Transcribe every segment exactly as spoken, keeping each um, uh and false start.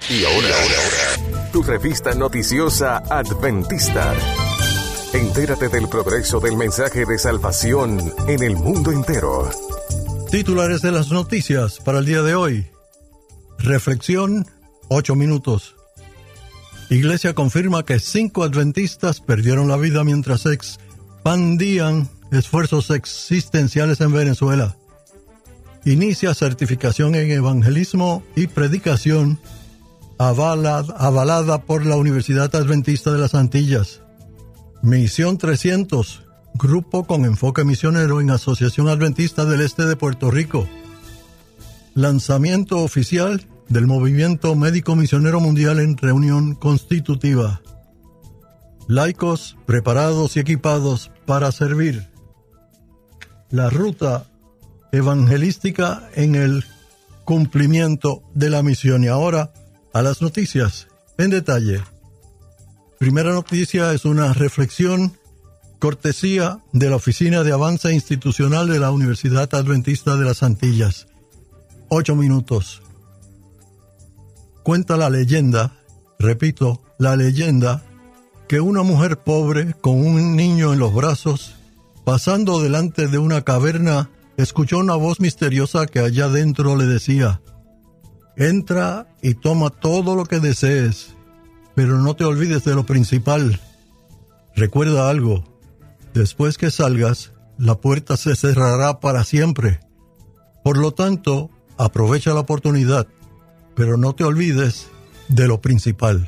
Y ahora, ahora, ahora, tu revista noticiosa Adventista. Entérate del progreso del mensaje de salvación en el mundo entero. Titulares de las noticias para el día de hoy. Reflexión, ocho minutos. Iglesia confirma que cinco adventistas perdieron la vida mientras expandían esfuerzos existenciales en Venezuela. Inicia certificación en evangelismo y predicación avalada, avalada por la Universidad Adventista de las Antillas. Misión trescientos, grupo con enfoque misionero en Asociación Adventista del Este de Puerto Rico. Lanzamiento oficial del Movimiento Médico Misionero Mundial en reunión constitutiva. Laicos preparados y equipados para servir. La ruta evangelística en el cumplimiento de la misión. Y ahora a las noticias en detalle. Primera noticia es una reflexión cortesía de la Oficina de Avance Institucional de la Universidad Adventista de las Antillas. Ocho minutos. Cuenta la leyenda, repito, la leyenda, que una mujer pobre con un niño en los brazos, pasando delante de una caverna, escuchó una voz misteriosa que allá dentro le decía: entra y toma todo lo que desees, pero no te olvides de lo principal. Recuerda algo, después que salgas, la puerta se cerrará para siempre. Por lo tanto, aprovecha la oportunidad, pero no te olvides de lo principal.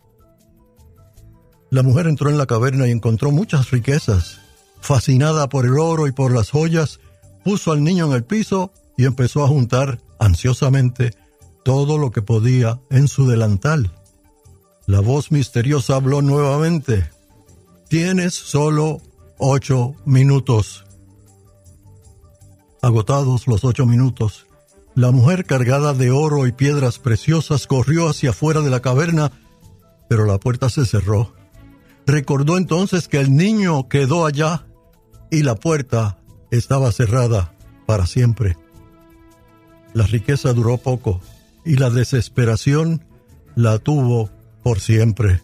La mujer entró en la caverna y encontró muchas riquezas. Fascinada por el oro y por las joyas, puso al niño en el piso y empezó a juntar ansiosamente todo lo que podía en su delantal. La voz misteriosa habló nuevamente: tienes solo ocho minutos. Agotados los ocho minutos, la mujer cargada de oro y piedras preciosas corrió hacia afuera de la caverna, pero la puerta se cerró. Recordó entonces que el niño quedó allá y la puerta estaba cerrada para siempre. La riqueza duró poco y la desesperación la tuvo por siempre.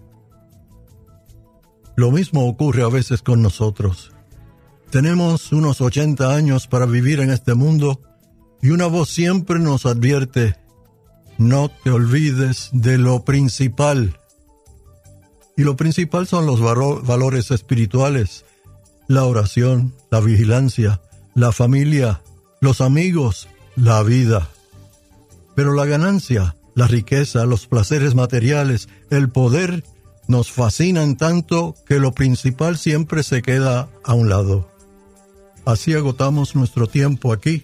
Lo mismo ocurre a veces con nosotros. Tenemos unos ochenta años para vivir en este mundo y una voz siempre nos advierte: no te olvides de lo principal. Y lo principal son los valo- valores espirituales, la oración, la vigilancia, la familia, los amigos, la vida. Pero la ganancia, la riqueza, los placeres materiales, el poder, nos fascinan tanto que lo principal siempre se queda a un lado. Así agotamos nuestro tiempo aquí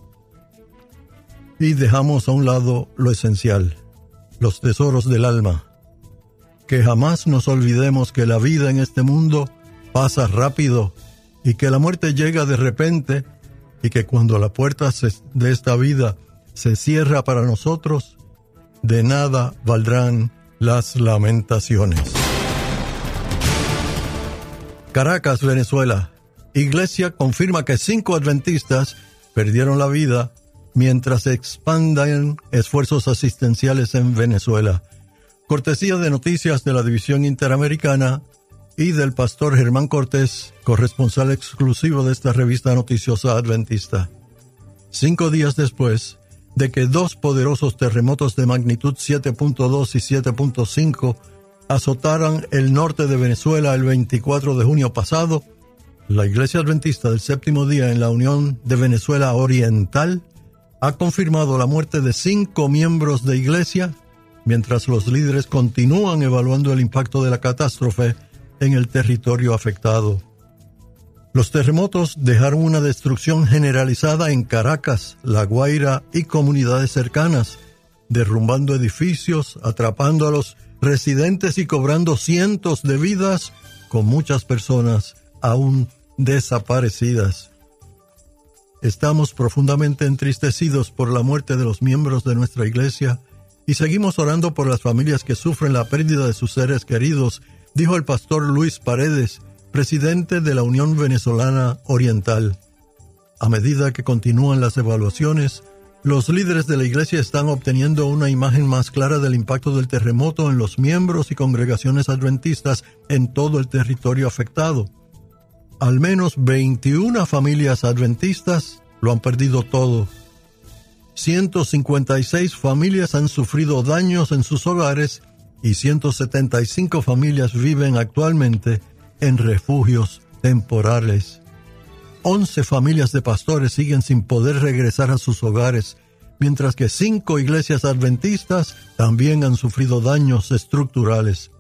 y dejamos a un lado lo esencial, los tesoros del alma. Que jamás nos olvidemos que la vida en este mundo pasa rápido y que la muerte llega de repente, y que cuando la puerta de esta vida se cierra para nosotros, de nada valdrán las lamentaciones. Caracas, Venezuela. Iglesia confirma que cinco adventistas perdieron la vida mientras expandan esfuerzos asistenciales en Venezuela. Cortesía de noticias de la División Interamericana y del pastor Germán Cortés, corresponsal exclusivo de esta revista noticiosa adventista. Cinco días después de que dos poderosos terremotos de magnitud siete punto dos y siete punto cinco azotaran el norte de Venezuela el veinticuatro de junio pasado, la Iglesia Adventista del Séptimo Día en la Unión de Venezuela Oriental ha confirmado la muerte de cinco miembros de Iglesia, mientras los líderes continúan evaluando el impacto de la catástrofe en el territorio afectado. Los terremotos dejaron una destrucción generalizada en Caracas, La Guaira y comunidades cercanas, derrumbando edificios, atrapando a los residentes y cobrando cientos de vidas, con muchas personas aún desaparecidas. Estamos profundamente entristecidos por la muerte de los miembros de nuestra iglesia y seguimos orando por las familias que sufren la pérdida de sus seres queridos, dijo el pastor Luis Paredes, presidente de la Unión Venezolana Oriental. A medida que continúan las evaluaciones, Los líderes de la iglesia están obteniendo una imagen más clara del impacto del terremoto en los miembros y congregaciones adventistas en todo el territorio afectado. Al menos veintiuna familias adventistas lo han perdido todo. ciento cincuenta y seis familias han sufrido daños en sus hogares y ciento setenta y cinco familias viven actualmente en refugios temporales. once familias de pastores siguen sin poder regresar a sus hogares, mientras que cinco iglesias adventistas también han sufrido daños estructurales.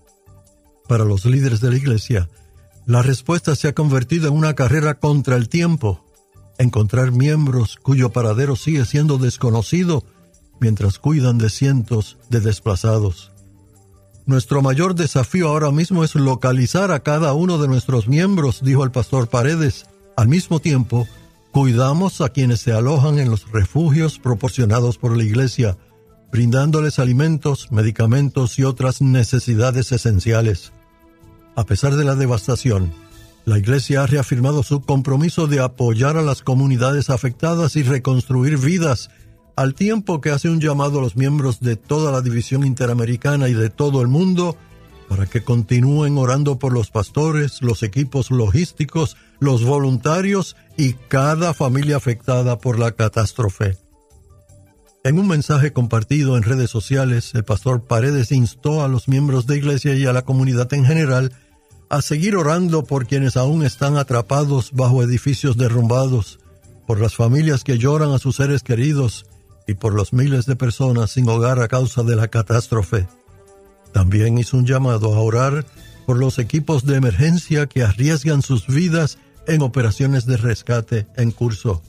Para los líderes de la iglesia, la respuesta se ha convertido en una carrera contra el tiempo. Encontrar miembros cuyo paradero sigue siendo desconocido mientras cuidan de cientos de desplazados. Nuestro mayor desafío ahora mismo es localizar a cada uno de nuestros miembros, dijo el pastor Paredes. Al mismo tiempo, cuidamos a quienes se alojan en los refugios proporcionados por la iglesia, brindándoles alimentos, medicamentos y otras necesidades esenciales. A pesar de la devastación, la iglesia ha reafirmado su compromiso de apoyar a las comunidades afectadas y reconstruir vidas, al tiempo que hace un llamado a los miembros de toda la división interamericana y de todo el mundo para que continúen orando por los pastores, los equipos logísticos, los voluntarios y cada familia afectada por la catástrofe. En un mensaje compartido en redes sociales, el pastor Paredes instó a los miembros de iglesia y a la comunidad en general a seguir orando por quienes aún están atrapados bajo edificios derrumbados, por las familias que lloran a sus seres queridos y por los miles de personas sin hogar a causa de la catástrofe. También hizo un llamado a orar por los equipos de emergencia que arriesgan sus vidas en operaciones de rescate en curso.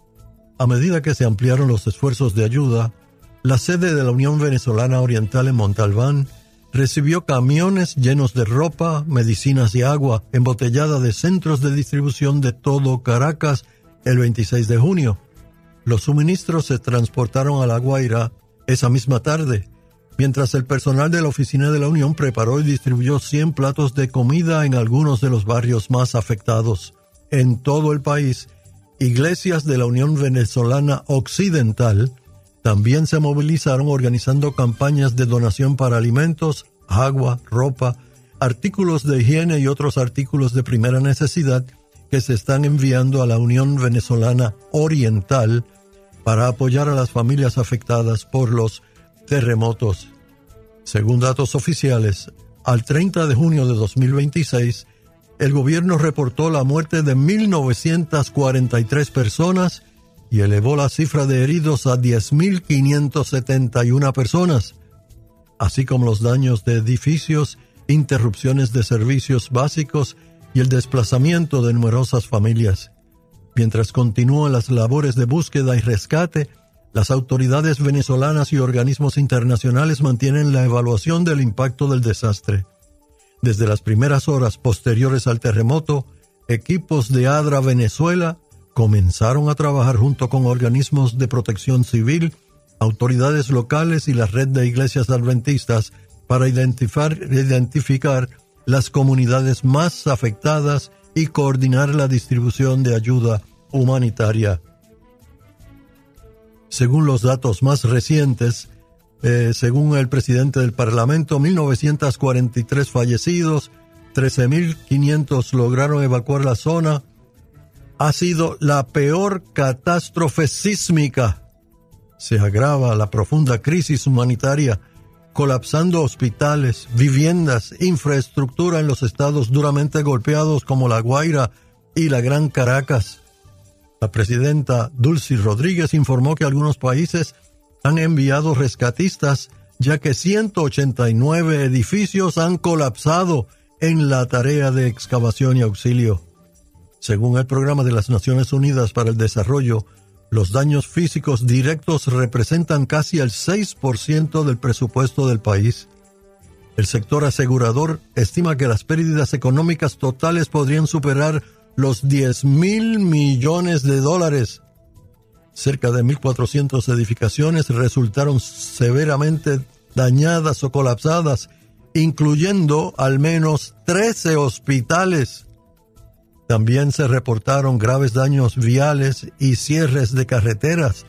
A medida que se ampliaron los esfuerzos de ayuda, la sede de la Unión Venezolana Oriental en Montalbán recibió camiones llenos de ropa, medicinas y agua embotellada de centros de distribución de todo Caracas el veintiséis de junio. Los suministros se transportaron a La Guaira esa misma tarde, mientras el personal de la oficina de la Unión preparó y distribuyó cien platos de comida en algunos de los barrios más afectados. En todo el país, iglesias de la Unión Venezolana Occidental también se movilizaron organizando campañas de donación para alimentos, agua, ropa, artículos de higiene y otros artículos de primera necesidad que se están enviando a la Unión Venezolana Oriental para apoyar a las familias afectadas por los terremotos. Según datos oficiales, al treinta de junio de dos mil veintiséis, el gobierno reportó la muerte de mil novecientas cuarenta y tres personas y elevó la cifra de heridos a diez mil quinientas setenta y una personas, así como los daños de edificios, interrupciones de servicios básicos y el desplazamiento de numerosas familias. Mientras continúan las labores de búsqueda y rescate, las autoridades venezolanas y organismos internacionales mantienen la evaluación del impacto del desastre. Desde las primeras horas posteriores al terremoto, equipos de ADRA Venezuela comenzaron a trabajar junto con organismos de protección civil, autoridades locales y la red de iglesias adventistas para identificar, identificar las comunidades más afectadas y coordinar la distribución de ayuda humanitaria. Según los datos más recientes, eh, según el presidente del Parlamento, mil novecientos cuarenta y tres fallecidos, trece mil quinientos lograron evacuar la zona. Ha sido la peor catástrofe sísmica. Se agrava la profunda crisis humanitaria, colapsando hospitales, viviendas, infraestructura en los estados duramente golpeados como La Guaira y la Gran Caracas. La presidenta Dulcy Rodríguez informó que algunos países han enviado rescatistas, ya que ciento ochenta y nueve edificios han colapsado en la tarea de excavación y auxilio. Según el Programa de las Naciones Unidas para el Desarrollo, los daños físicos directos representan casi el seis por ciento del presupuesto del país. El sector asegurador estima que las pérdidas económicas totales podrían superar los diez mil millones de dólares. Cerca de mil cuatrocientas edificaciones resultaron severamente dañadas o colapsadas, incluyendo al menos trece hospitales. También se reportaron graves daños viales y cierres de carreteras,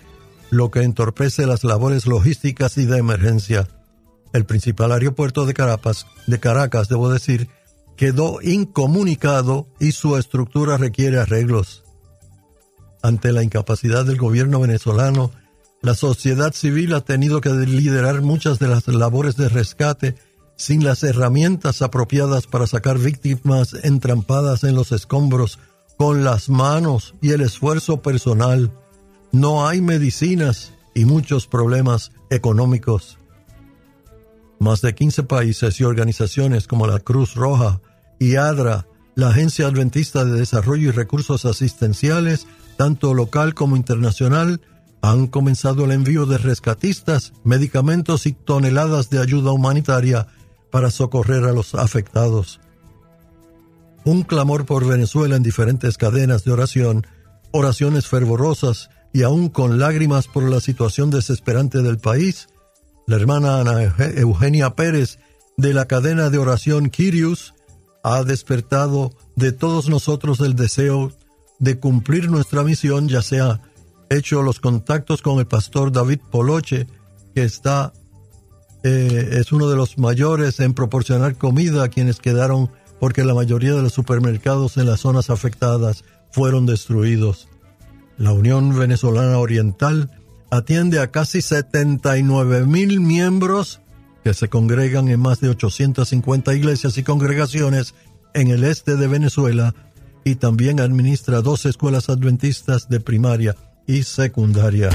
lo que entorpece las labores logísticas y de emergencia. El principal aeropuerto de Caracas, de Caracas, debo decir, quedó incomunicado y su estructura requiere arreglos. Ante la incapacidad del gobierno venezolano, la sociedad civil ha tenido que liderar muchas de las labores de rescate sin las herramientas apropiadas para sacar víctimas entrampadas en los escombros con las manos y el esfuerzo personal. No hay medicinas y muchos problemas económicos. Más de quince países y organizaciones como la Cruz Roja y ADRA, la Agencia Adventista de Desarrollo y Recursos Asistenciales, tanto local como internacional, han comenzado el envío de rescatistas, medicamentos y toneladas de ayuda humanitaria para socorrer a los afectados. Un clamor por Venezuela en diferentes cadenas de oración, oraciones fervorosas y aún con lágrimas por la situación desesperante del país. La hermana Ana Eugenia Pérez de la cadena de oración Kyrios ha despertado de todos nosotros el deseo de cumplir nuestra misión, ya sea hecho los contactos con el pastor David Poloche, que está eh, es uno de los mayores en proporcionar comida a quienes quedaron, porque la mayoría de los supermercados en las zonas afectadas fueron destruidos. La Unión Venezolana Oriental atiende a casi setenta y nueve mil miembros que se congregan en más de ochocientas cincuenta iglesias y congregaciones en el este de Venezuela, y también administra dos escuelas adventistas de primaria y secundaria.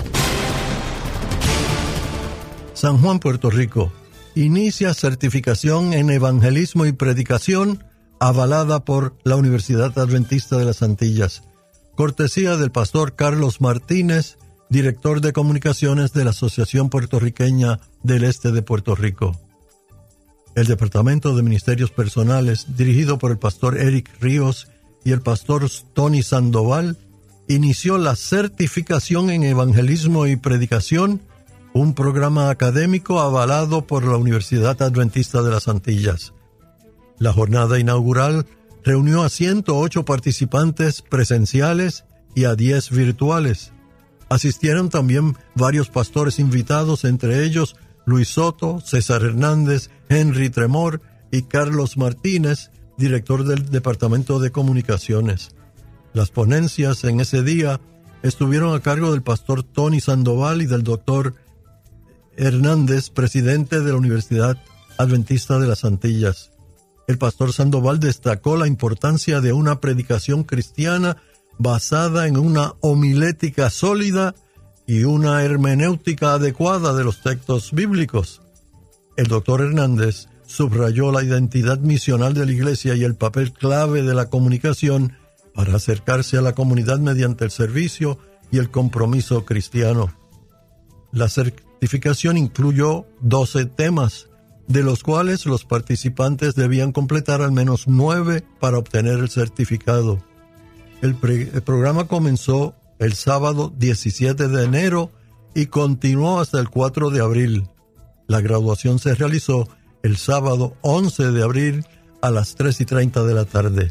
San Juan, Puerto Rico, inicia certificación en evangelismo y predicación avalada por la Universidad Adventista de las Antillas, cortesía del pastor Carlos Martínez, director de comunicaciones de la Asociación Puertorriqueña del Este de Puerto Rico. El Departamento de Ministerios Personales, dirigido por el pastor Eric Ríos y el pastor Tony Sandoval, inició la certificación en evangelismo y predicación, un programa académico avalado por la Universidad Adventista de las Antillas. La jornada inaugural reunió a ciento ocho participantes presenciales y a diez virtuales. Asistieron también varios pastores invitados, entre ellos Luis Soto, César Hernández, Henry Tremor y Carlos Martínez, director del Departamento de Comunicaciones. Las ponencias en ese día estuvieron a cargo del pastor Tony Sandoval y del doctor Hernández, presidente de la Universidad Adventista de las Antillas. El pastor Sandoval destacó la importancia de una predicación cristiana basada en una homilética sólida y una hermenéutica adecuada de los textos bíblicos. El doctor Hernández subrayó la identidad misional de la Iglesia y el papel clave de la comunicación para acercarse a la comunidad mediante el servicio y el compromiso cristiano. La certificación incluyó doce temas, de los cuales los participantes debían completar al menos nueve para obtener el certificado. El, pre- el programa comenzó el sábado diecisiete de enero y continuó hasta el cuatro de abril. La graduación se realizó el sábado once de abril a las tres y treinta de la tarde.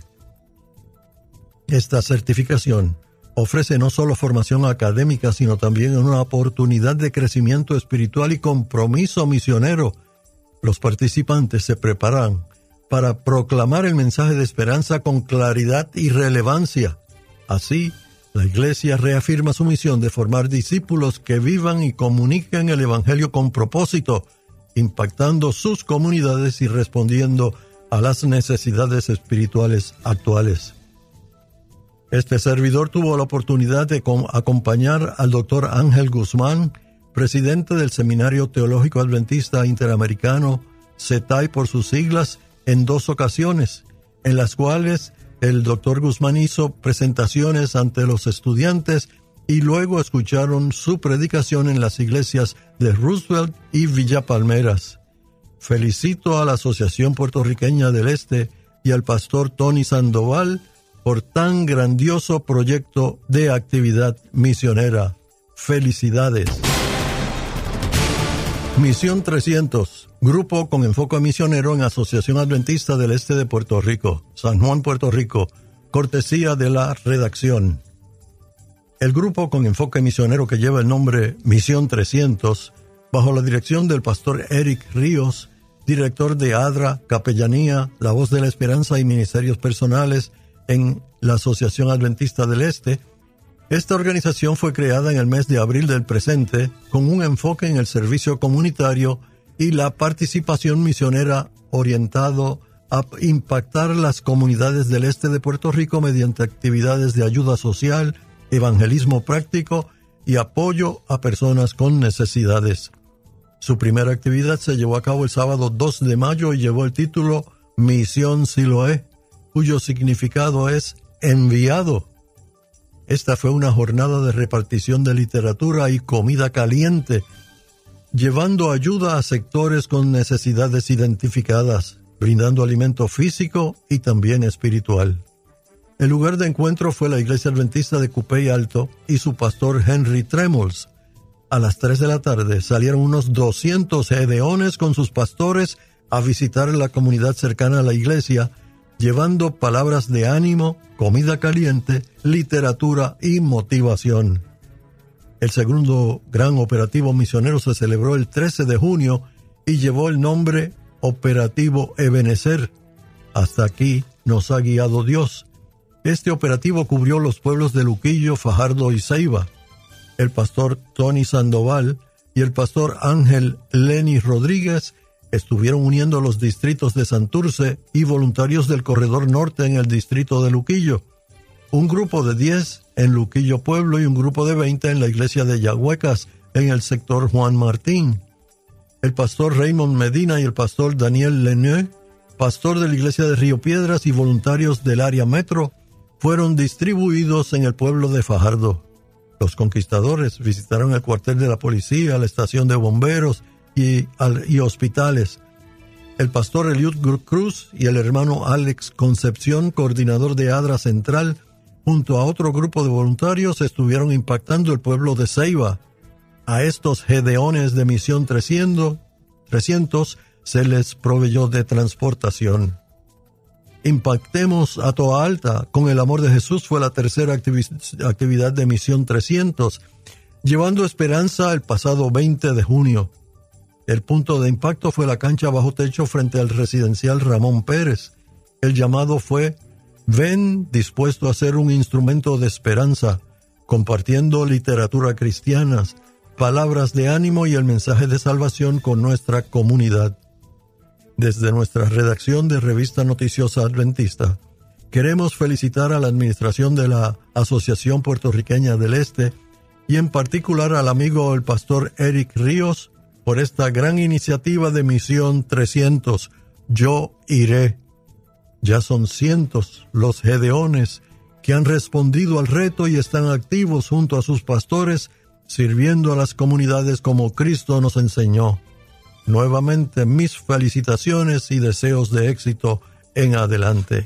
Esta certificación ofrece no solo formación académica, sino también una oportunidad de crecimiento espiritual y compromiso misionero. Los participantes se preparan para proclamar el mensaje de esperanza con claridad y relevancia. Así, la Iglesia reafirma su misión de formar discípulos que vivan y comuniquen el Evangelio con propósito, impactando sus comunidades y respondiendo a las necesidades espirituales actuales. Este servidor tuvo la oportunidad de acompañar al doctor Ángel Guzmán, presidente del Seminario Teológico Adventista Interamericano, C E T A I por sus siglas, en dos ocasiones, en las cuales el doctor Guzmán hizo presentaciones ante los estudiantes y luego escucharon su predicación en las iglesias de Roosevelt y Villa Palmeras. Felicito a la Asociación Puertorriqueña del Este y al pastor Tony Sandoval por tan grandioso proyecto de actividad misionera. Felicidades. Misión trescientos, grupo con enfoque misionero en Asociación Adventista del Este de Puerto Rico, San Juan, Puerto Rico, cortesía de la redacción. El grupo con enfoque misionero que lleva el nombre Misión trescientos, bajo la dirección del pastor Eric Ríos, director de ADRA, Capellanía, La Voz de la Esperanza y Ministerios Personales en la Asociación Adventista del Este. Esta organización fue creada en el mes de abril del presente con un enfoque en el servicio comunitario y la participación misionera orientado a impactar las comunidades del este de Puerto Rico mediante actividades de ayuda social, evangelismo práctico y apoyo a personas con necesidades. Su primera actividad se llevó a cabo el sábado dos de mayo y llevó el título Misión Siloé, cuyo significado es enviado. Esta fue una jornada de repartición de literatura y comida caliente, llevando ayuda a sectores con necesidades identificadas, brindando alimento físico y también espiritual. El lugar de encuentro fue la Iglesia Adventista de Cupey Alto y su pastor Henry Tremols. A las tres de la tarde salieron unos doscientos gedeones con sus pastores a visitar la comunidad cercana a la iglesia, llevando palabras de ánimo, comida caliente, literatura y motivación. El segundo gran operativo misionero se celebró el trece de junio y llevó el nombre Operativo Ebenezer. Hasta aquí nos ha guiado Dios. Este operativo cubrió los pueblos de Luquillo, Fajardo y Ceiba. El pastor Tony Sandoval y el pastor Ángel Lenny Rodríguez estuvieron uniendo los distritos de Santurce y voluntarios del Corredor Norte en el distrito de Luquillo. Un grupo de diez en Luquillo Pueblo y un grupo de veinte en la iglesia de Yahuecas en el sector Juan Martín. El pastor Raymond Medina y el pastor Daniel Leneux, pastor de la iglesia de Río Piedras y voluntarios del área metro, fueron distribuidos en el pueblo de Fajardo. Los conquistadores visitaron el cuartel de la policía, la estación de bomberos y, y hospitales. El pastor Eliud Cruz y el hermano Alex Concepción, coordinador de ADRA Central, junto a otro grupo de voluntarios, estuvieron impactando el pueblo de Ceiba. A estos gedeones de Misión trescientos, trescientos se les proveyó de transportación. Impactemos a Toa Alta con el amor de Jesús fue la tercera activi- actividad de Misión trescientos, llevando esperanza el pasado veinte de junio. El punto de impacto fue la cancha bajo techo frente al residencial Ramón Pérez. El llamado fue: ven dispuesto a ser un instrumento de esperanza, compartiendo literatura cristiana, palabras de ánimo y el mensaje de salvación con nuestra comunidad. Desde nuestra redacción de Revista Noticiosa Adventista, queremos felicitar a la administración de la Asociación Puertorriqueña del Este y en particular al amigo el pastor Eric Ríos por esta gran iniciativa de Misión trescientos, Yo Iré. Ya son cientos los gedeones que han respondido al reto y están activos junto a sus pastores, sirviendo a las comunidades como Cristo nos enseñó. Nuevamente, mis felicitaciones y deseos de éxito en adelante.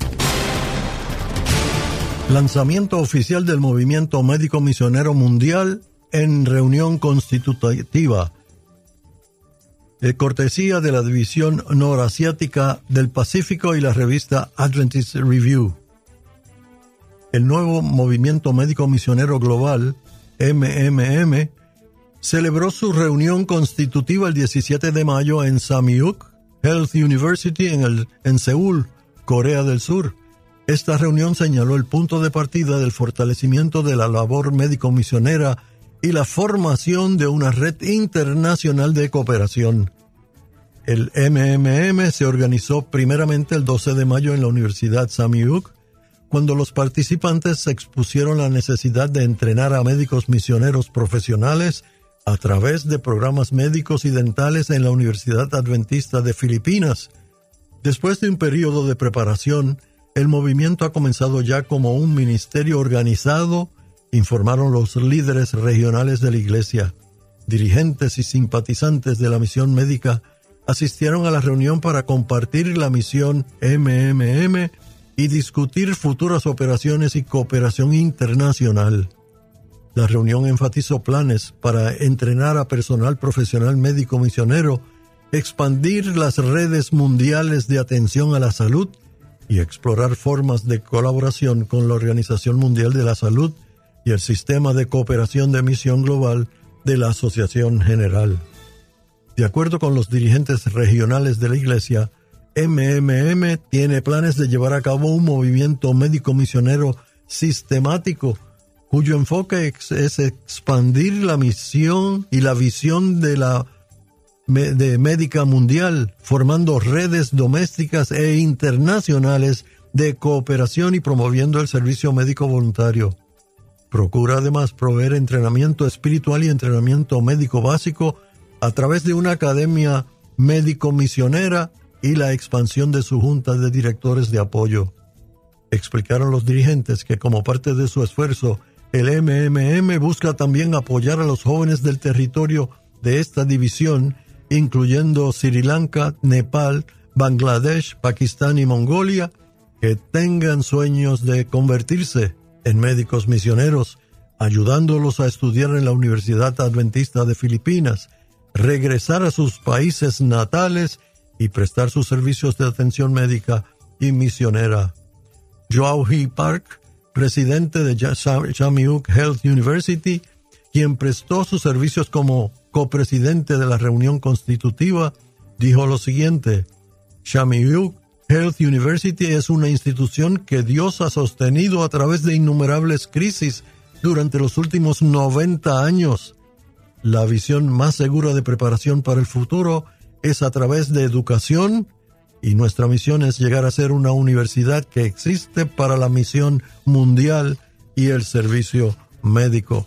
Lanzamiento oficial del Movimiento Médico Misionero Mundial en reunión constitutiva. De cortesía de la División Norasiática del Pacífico y la revista Adventist Review. El nuevo Movimiento Médico Misionero Global, M M M, celebró su reunión constitutiva el diecisiete de mayo en Samyuk Health University en, el, en Seúl, Corea del Sur. Esta reunión señaló el punto de partida del fortalecimiento de la labor médico-misionera y la formación de una red internacional de cooperación. El M M M se organizó primeramente el doce de mayo en la Universidad Samyuk, cuando los participantes expusieron la necesidad de entrenar a médicos misioneros profesionales a través de programas médicos y dentales en la Universidad Adventista de Filipinas. Después de un periodo de preparación, el movimiento ha comenzado ya como un ministerio organizado, informaron los líderes regionales de la iglesia. Dirigentes y simpatizantes de la misión médica asistieron a la reunión para compartir la misión M M M y discutir futuras operaciones y cooperación internacional. La reunión enfatizó planes para entrenar a personal profesional médico misionero, expandir las redes mundiales de atención a la salud y explorar formas de colaboración con la Organización Mundial de la Salud y el Sistema de Cooperación de Misión Global de la Asociación General. De acuerdo con los dirigentes regionales de la Iglesia, M M M tiene planes de llevar a cabo un movimiento médico misionero sistemático cuyo enfoque es expandir la misión y la visión de la de médica mundial, formando redes domésticas e internacionales de cooperación y promoviendo el servicio médico voluntario. Procura además proveer entrenamiento espiritual y entrenamiento médico básico a través de una academia médico-misionera y la expansión de su junta de directores de apoyo. Explicaron los dirigentes que como parte de su esfuerzo, el M M M busca también apoyar a los jóvenes del territorio de esta división, incluyendo Sri Lanka, Nepal, Bangladesh, Pakistán y Mongolia, que tengan sueños de convertirse en médicos misioneros, ayudándolos a estudiar en la Universidad Adventista de Filipinas, regresar a sus países natales y prestar sus servicios de atención médica y misionera. Joao Hee Park, presidente de Shamyuk Health University, quien prestó sus servicios como copresidente de la reunión constitutiva, dijo lo siguiente: Shamyuk Health University es una institución que Dios ha sostenido a través de innumerables crisis durante los últimos noventa años. La visión más segura de preparación para el futuro es a través de educación, y nuestra misión es llegar a ser una universidad que existe para la misión mundial y el servicio médico.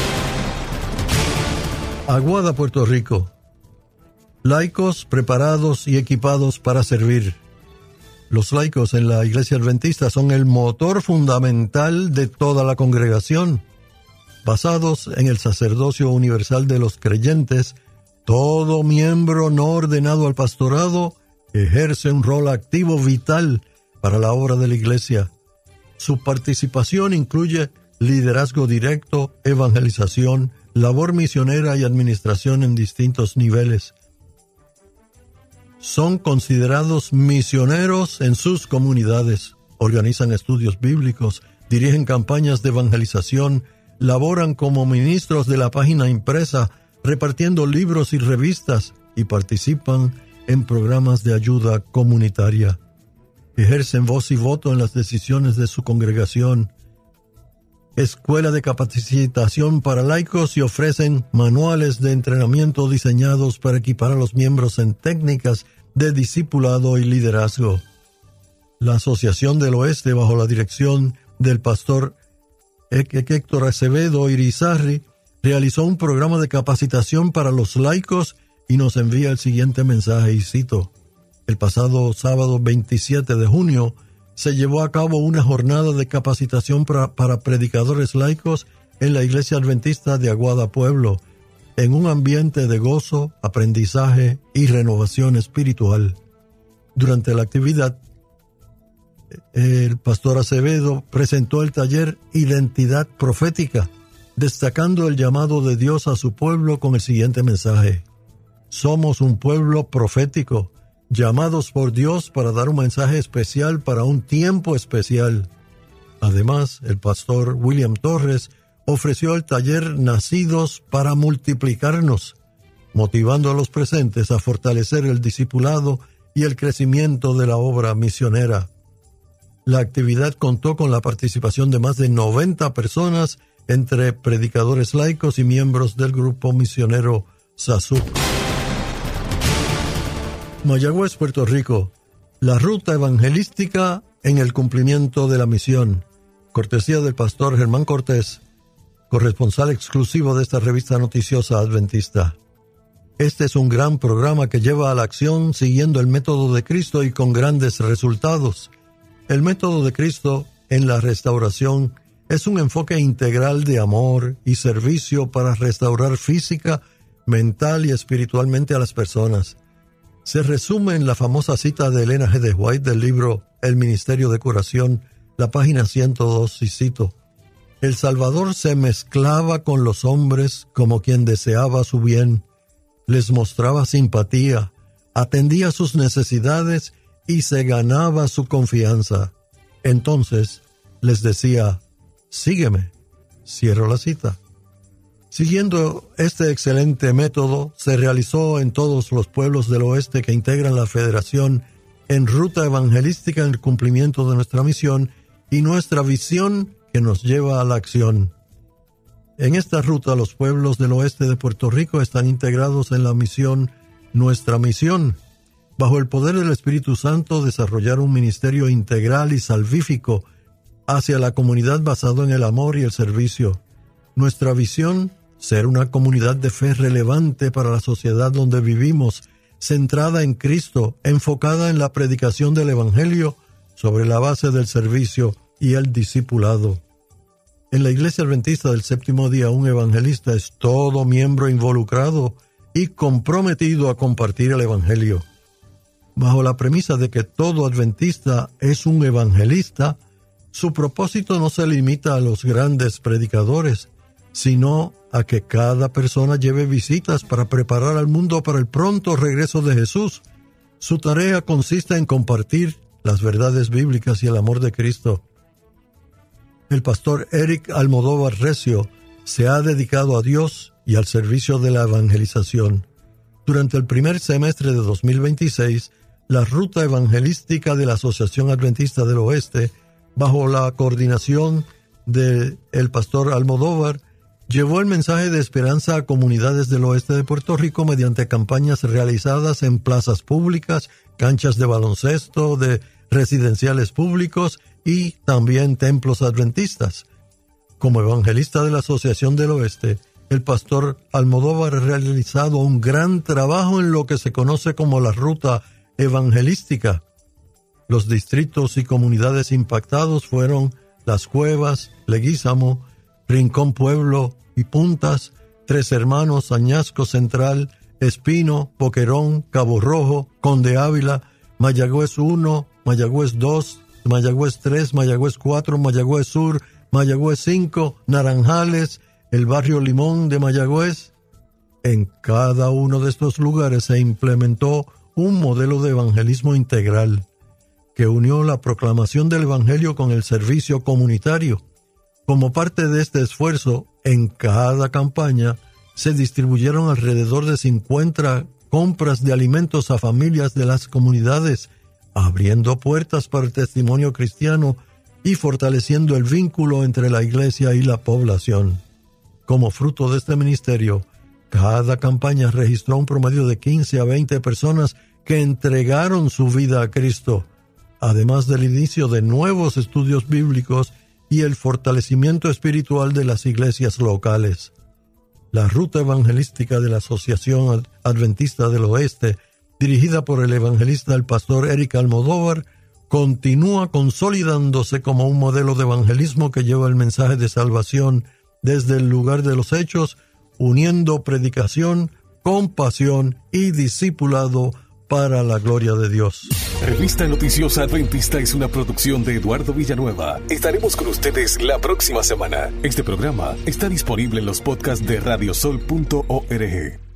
Aguada, Puerto Rico. Laicos preparados y equipados para servir. Los laicos en la Iglesia Adventista son el motor fundamental de toda la congregación. Basados en el sacerdocio universal de los creyentes, todo miembro no ordenado al pastorado ejerce un rol activo vital para la obra de la Iglesia. Su participación incluye liderazgo directo, evangelización, labor misionera y administración en distintos niveles. Son considerados misioneros en sus comunidades, organizan estudios bíblicos, dirigen campañas de evangelización, laboran como ministros de la página impresa, repartiendo libros y revistas, y participan en programas de ayuda comunitaria. Ejercen voz y voto en las decisiones de su congregación. Escuela de capacitación para laicos y ofrecen manuales de entrenamiento diseñados para equipar a los miembros en técnicas de discipulado y liderazgo. La Asociación del Oeste, bajo la dirección del pastor Héctor Acevedo Irizarry, realizó un programa de capacitación para los laicos y nos envía el siguiente mensaje, y cito: el pasado sábado veintisiete de junio se llevó a cabo una jornada de capacitación para, para predicadores laicos en la Iglesia Adventista de Aguada Pueblo, en un ambiente de gozo, aprendizaje y renovación espiritual. Durante la actividad, el pastor Acevedo presentó el taller Identidad Profética, destacando el llamado de Dios a su pueblo con el siguiente mensaje: somos un pueblo profético, llamados por Dios para dar un mensaje especial para un tiempo especial. Además, el pastor William Torres ofreció el taller Nacidos para Multiplicarnos, motivando a los presentes a fortalecer el discipulado y el crecimiento de la obra misionera. La actividad contó con la participación de más de noventa personas, entre predicadores laicos y miembros del grupo misionero SASUC. Mayagüez, Puerto Rico. La ruta evangelística en el cumplimiento de la misión. Cortesía del pastor Germán Cortés, corresponsal exclusivo de esta revista noticiosa adventista. Este es un gran programa que lleva a la acción siguiendo el método de Cristo y con grandes resultados. El método de Cristo en la restauración es un enfoque integral de amor y servicio para restaurar física, mental y espiritualmente a las personas. Se resume en la famosa cita de Elena G. de White del libro El Ministerio de Curación, la página ciento dos, y cito: el Salvador se mezclaba con los hombres como quien deseaba su bien, les mostraba simpatía, atendía sus necesidades y se ganaba su confianza. Entonces les decía: sígueme. Cierro la cita. Siguiendo este excelente método, se realizó en todos los pueblos del oeste que integran la Federación en ruta evangelística en el cumplimiento de nuestra misión y nuestra visión que nos lleva a la acción. En esta ruta, los pueblos del oeste de Puerto Rico están integrados en la misión Nuestra Misión, bajo el poder del Espíritu Santo, desarrollar un ministerio integral y salvífico hacia la comunidad basado en el amor y el servicio. Nuestra visión, ser una comunidad de fe relevante para la sociedad donde vivimos, centrada en Cristo, enfocada en la predicación del Evangelio sobre la base del servicio y el discipulado. En la Iglesia Adventista del Séptimo Día, un evangelista es todo miembro involucrado y comprometido a compartir el Evangelio. Bajo la premisa de que todo adventista es un evangelista, su propósito no se limita a los grandes predicadores, sino a que cada persona lleve visitas para preparar al mundo para el pronto regreso de Jesús. Su tarea consiste en compartir las verdades bíblicas y el amor de Cristo. El pastor Eric Almodóvar Recio se ha dedicado a Dios y al servicio de la evangelización. Durante el primer semestre de dos mil veintiséis, la ruta evangelística de la Asociación Adventista del Oeste, bajo la coordinación del pastor Almodóvar, llevó el mensaje de esperanza a comunidades del oeste de Puerto Rico mediante campañas realizadas en plazas públicas, canchas de baloncesto, de residenciales públicos y también templos adventistas. Como evangelista de la Asociación del Oeste, el pastor Almodóvar ha realizado un gran trabajo en lo que se conoce como la ruta evangelística. Los distritos y comunidades impactados fueron Las Cuevas, Leguízamo, Rincón Pueblo y Puntas, Tres Hermanos, Añasco Central, Espino, Boquerón, Cabo Rojo, Conde Ávila, Mayagüez uno, Mayagüez dos, Mayagüez tres, Mayagüez cuatro, Mayagüez Sur, Mayagüez cinco, Naranjales, el barrio Limón de Mayagüez. En cada uno de estos lugares se implementó un modelo de evangelismo integral que unió la proclamación del Evangelio con el servicio comunitario. Como parte de este esfuerzo, en cada campaña se distribuyeron alrededor de cincuenta compras de alimentos a familias de las comunidades, abriendo puertas para el testimonio cristiano y fortaleciendo el vínculo entre la iglesia y la población. Como fruto de este ministerio, cada campaña registró un promedio de quince a veinte personas que entregaron su vida a Cristo, además del inicio de nuevos estudios bíblicos y el fortalecimiento espiritual de las iglesias locales. La ruta evangelística de la Asociación Adventista del Oeste, dirigida por el evangelista el pastor Eric Almodóvar, continúa consolidándose como un modelo de evangelismo que lleva el mensaje de salvación desde el lugar de los hechos, uniendo predicación, compasión y discipulado para la gloria de Dios. Revista Noticiosa Adventista es una producción de Eduardo Villanueva. Estaremos con ustedes la próxima semana. Este programa está disponible en los podcasts de radiosol punto org.